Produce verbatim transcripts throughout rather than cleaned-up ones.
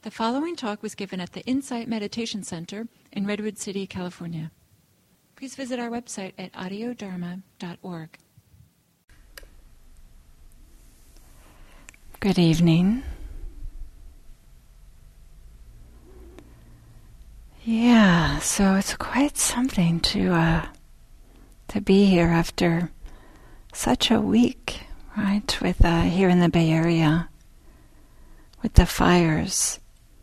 The following talk was given at the Insight Meditation Center in Redwood City, California. Please visit our website at audio dharma dot org. Good evening. Yeah, so it's quite something to uh, to be here after such a week, right? With uh, here in the Bay Area, with the fires.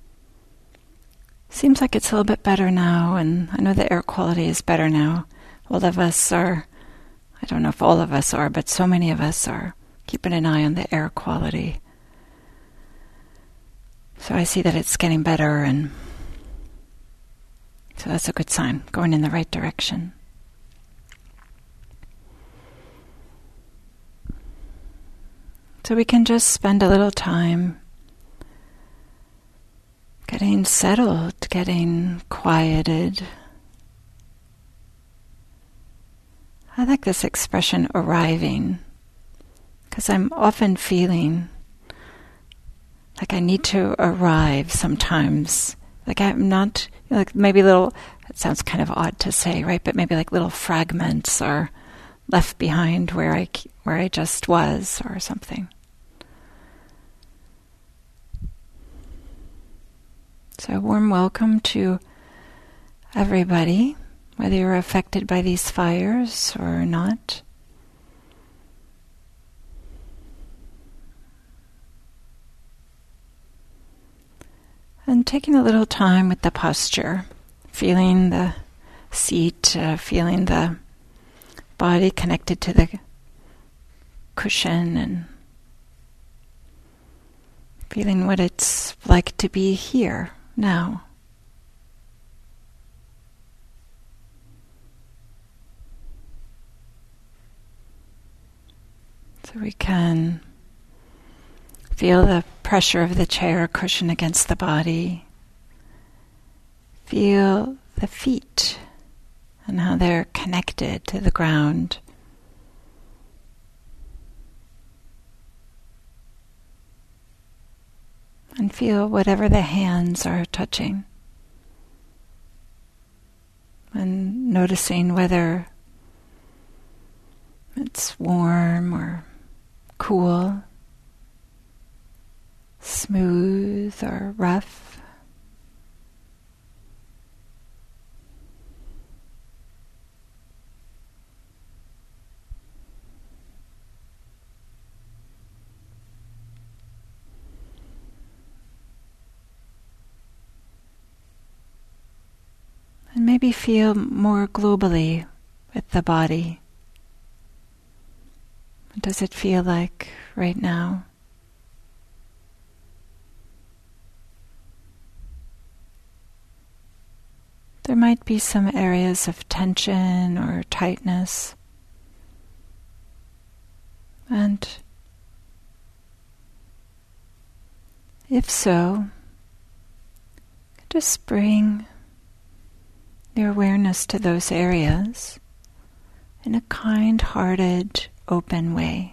Seems like it's a little bit better now, and I know the air quality is better now. All of us are, I don't know if all of us are, but so many of us are keeping an eye on the air quality. So I see that it's getting better, and so that's a good sign, going in the right direction. So we can just spend a little time getting settled, getting quieted. I like this expression, arriving, because I'm often feeling like I need to arrive sometimes. Like I'm not, you know, like maybe little, it sounds kind of odd to say, right? But maybe like little fragments are left behind where I, where I just was or something. So a warm welcome to everybody, whether you're affected by these fires or not. And taking a little time with the posture, feeling the seat, uh, feeling the body connected to the cushion, and feeling what it's like to be here now. So we can feel the pressure of the chair or cushion against the body. Feel the feet and how they're connected to the ground. And feel whatever the hands are touching. And noticing whether it's warm or cool, smooth or rough. And maybe feel more globally with the body. What does it feel like right now? There might be some areas of tension or tightness. And if so, just bring your awareness to those areas in a kind-hearted, open way.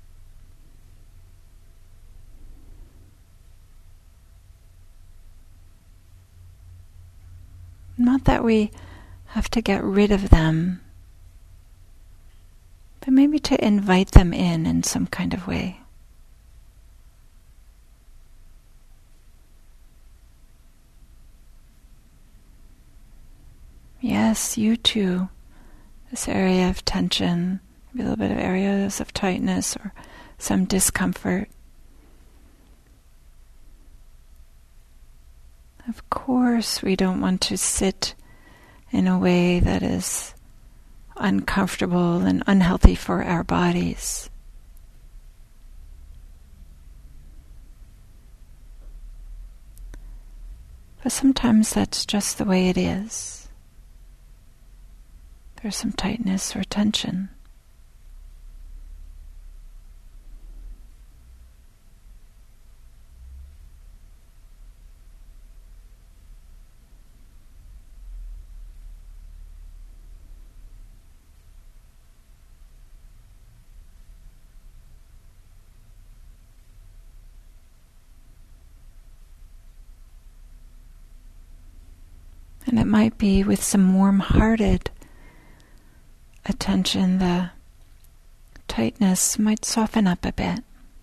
Not that we have to get rid of them, but maybe to invite them in in some kind of way. Yes, you too. This area of tension, maybe a little bit of areas of tightness or some discomfort. Of course, we don't want to sit in a way that is uncomfortable and unhealthy for our bodies. But sometimes that's just the way it is. There's some tightness or tension. And it might be with some warm-hearted attention, the tightness might soften up a bit.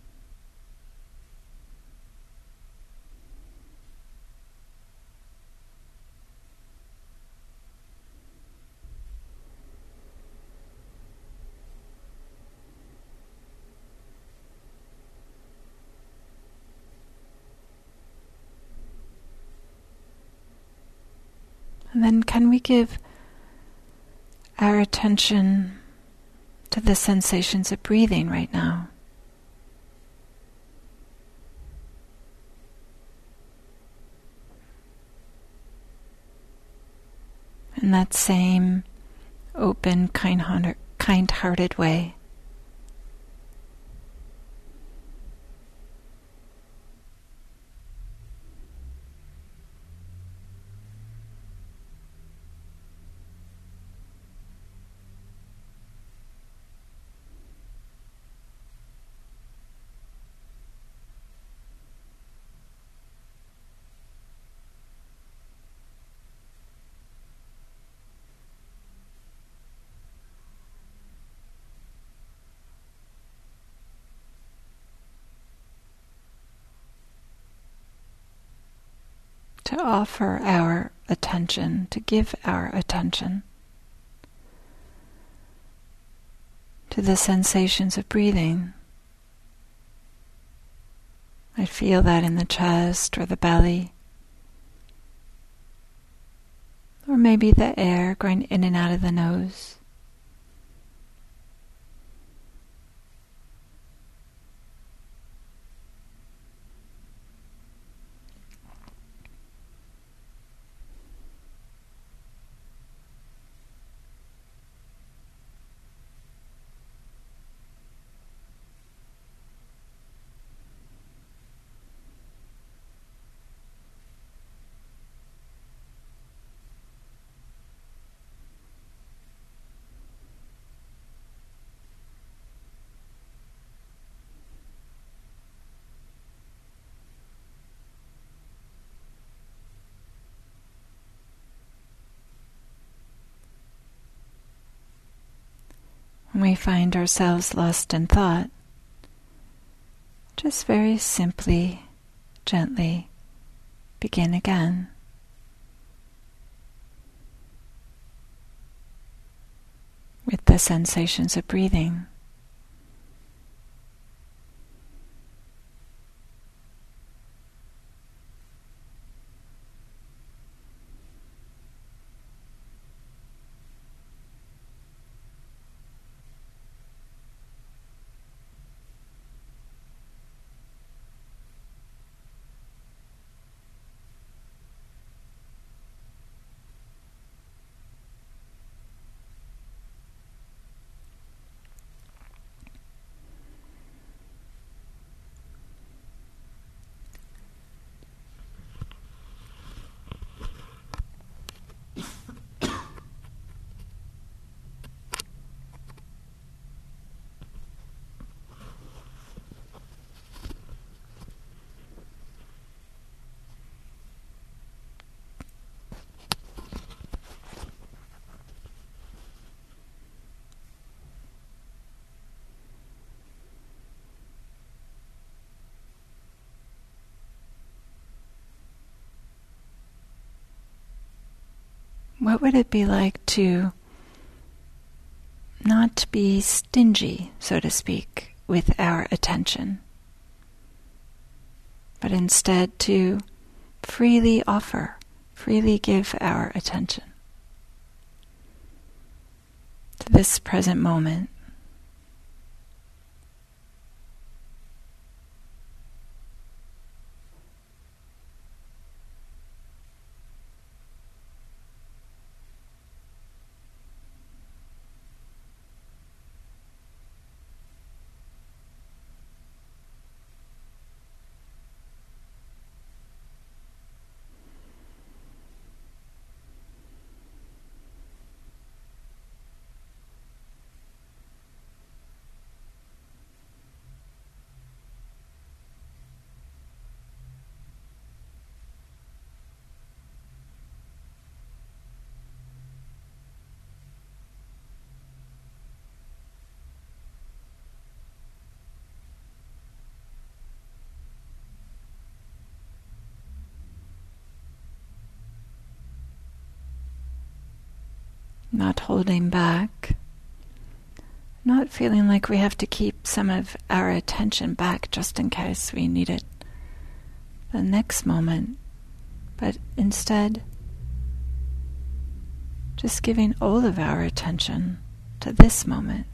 And then can we give our attention to the sensations of breathing right now? In that same open, kind-hearted, kind-hearted way. To offer our attention, to give our attention to the sensations of breathing. I feel that in the chest or the belly, or maybe the air going in and out of the nose. When we find ourselves lost in thought, just very simply, gently begin again. With the sensations of breathing. What would it be like to not be stingy, so to speak, with our attention, but instead to freely offer, freely give our attention to this present moment? not holding back, not feeling like we have to keep some of our attention back just in case we need it the next moment, but instead just giving all of our attention to this moment.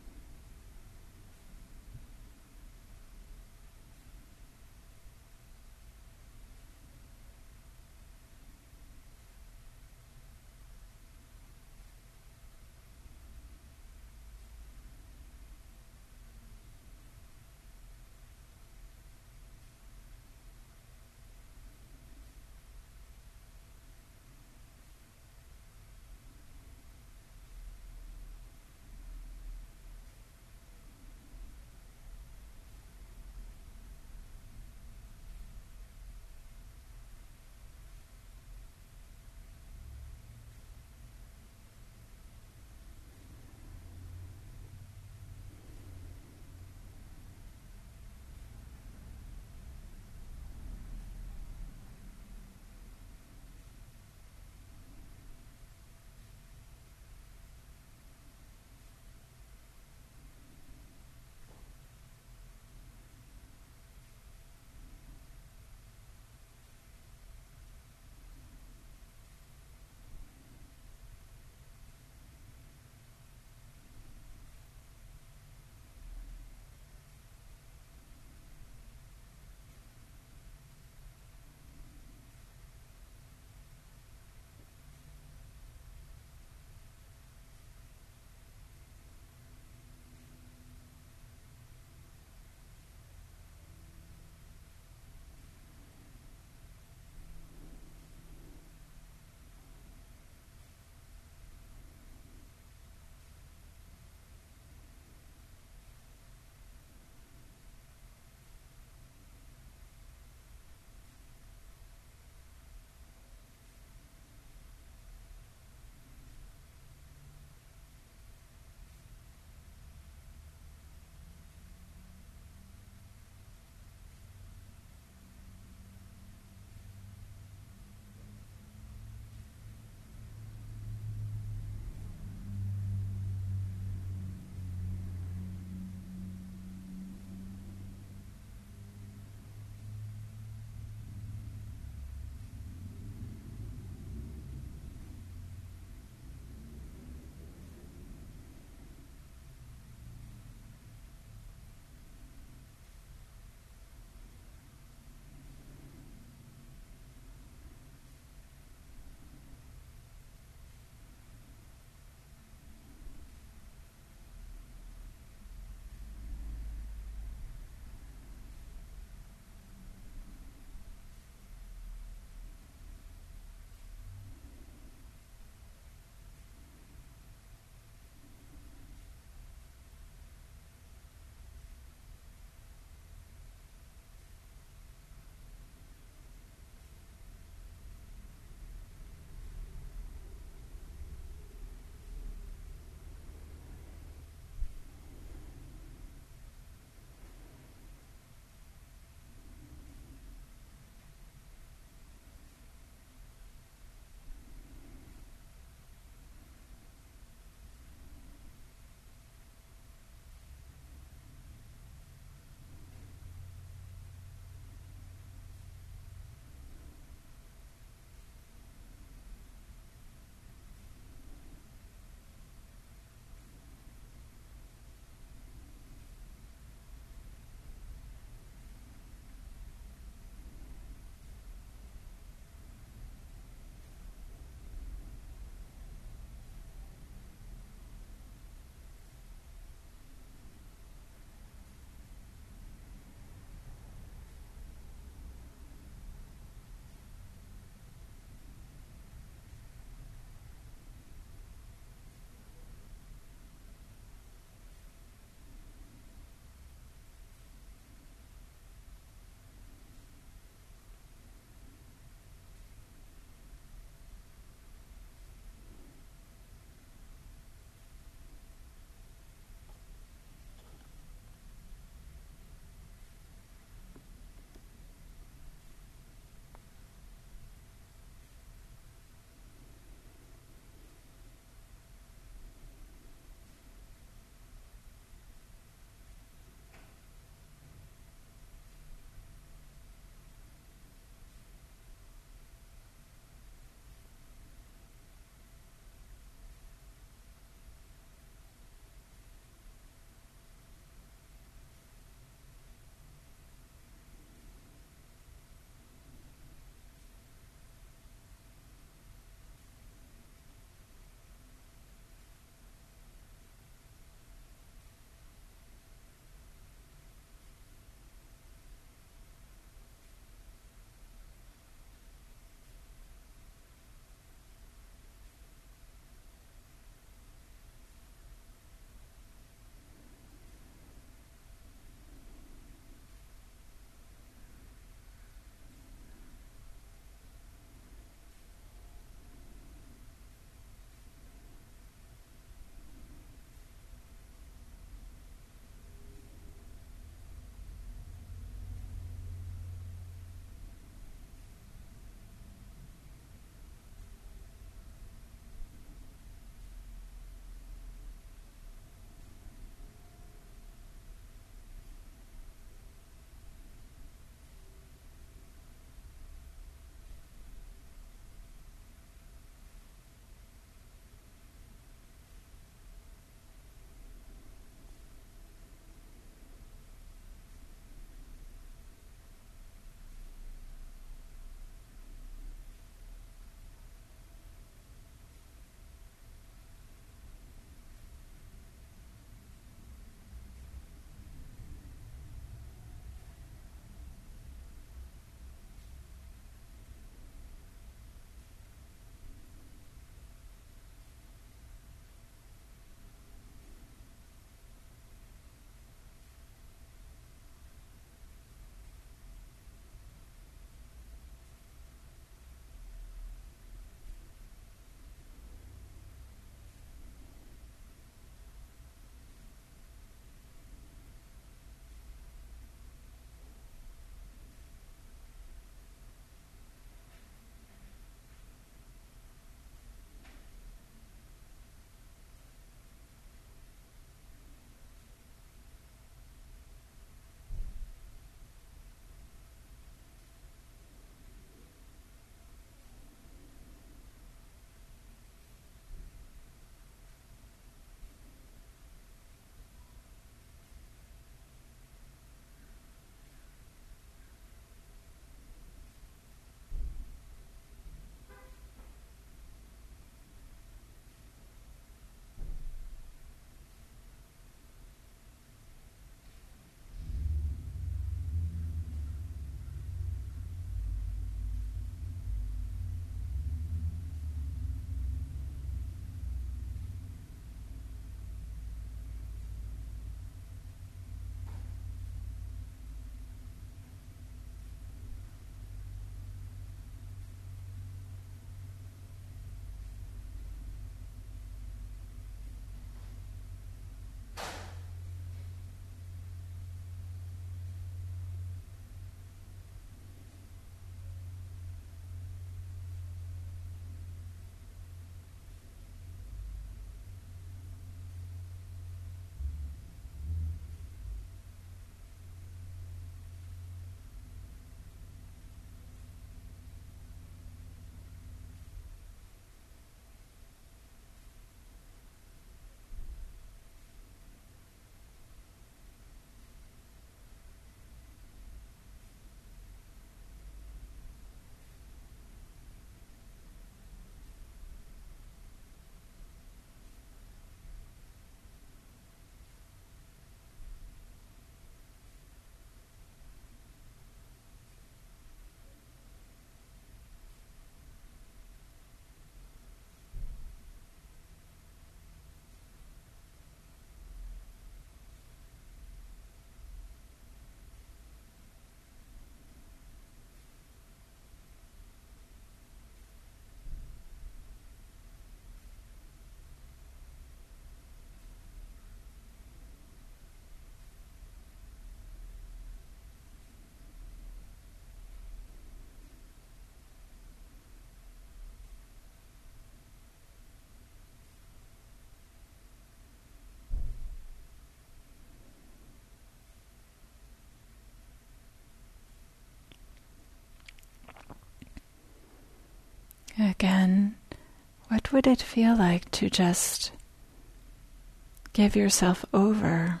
Again, what would it feel like to just give yourself over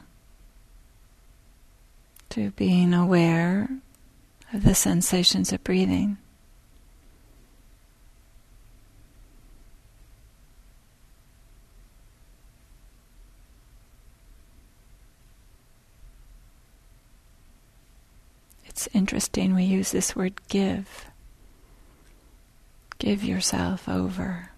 to being aware of the sensations of breathing? It's interesting we use this word give. Give yourself over.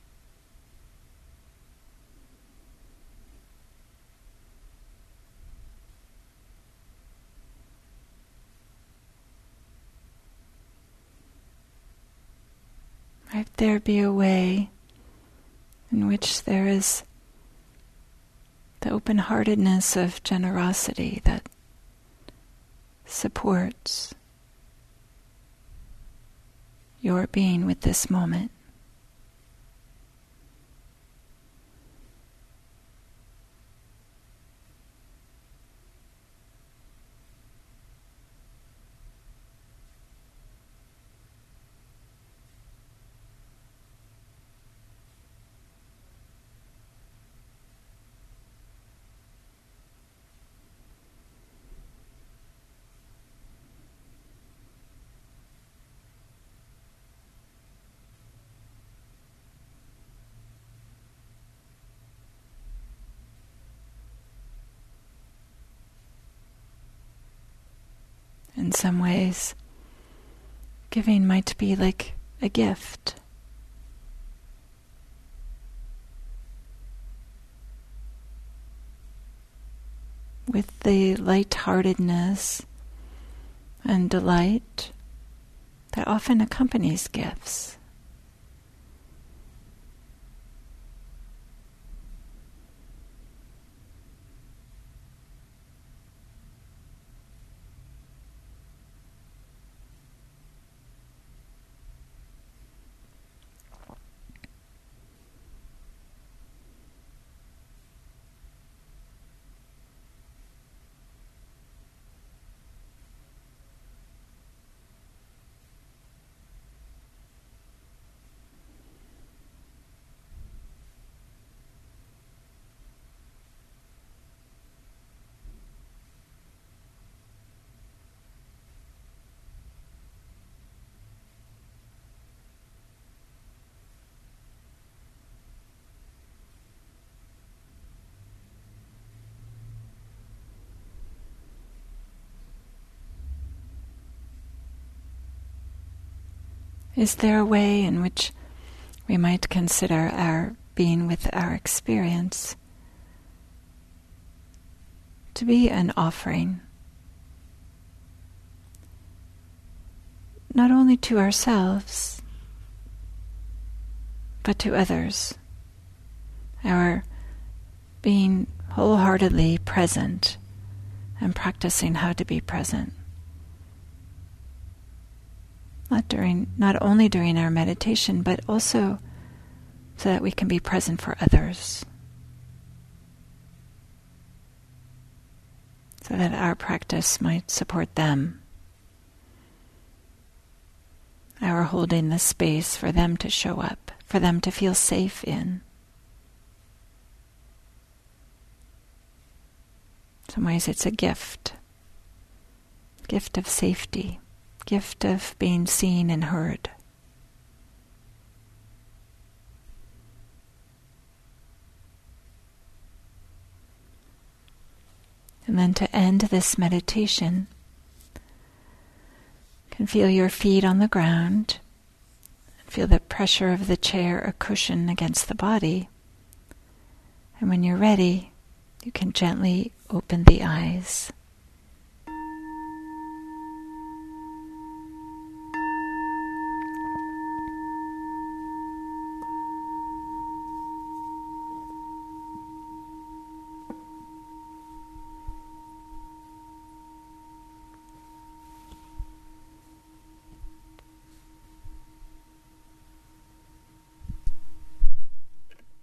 Might there be a way in which there is the open-heartedness of generosity that supports your being with this moment? In some ways, giving might be like a gift. With the lightheartedness and delight that often accompanies gifts. Is there a way in which we might consider our being with our experience to be an offering, not only to ourselves, but to others? Our being wholeheartedly present and practicing how to be present. Not during, not only during our meditation, but also so that we can be present for others. So that our practice might support them. Our holding the space for them to show up, for them to feel safe in. In some ways it's a gift. Gift of safety. Gift of being seen and heard. And then to end this meditation, you can feel your feet on the ground, and feel the pressure of the chair or cushion against the body. And when you're ready, you can gently open the eyes.